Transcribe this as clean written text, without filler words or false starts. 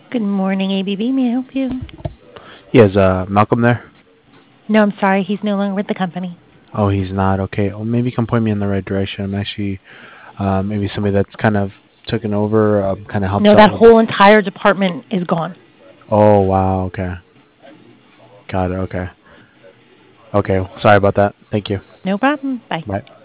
Good morning, ABB. May I help you? Yes, Malcolm there? No, I'm sorry. He's no longer with the company. Oh, he's not. Okay. Well, maybe you can point me in the right direction. I'm actually maybe somebody that's kind of taken over, kind of helps No, out that with. whole entire department is gone. Oh, wow. Okay. Got it. Okay. Okay. Sorry about that. Thank you. No problem. Bye. Bye.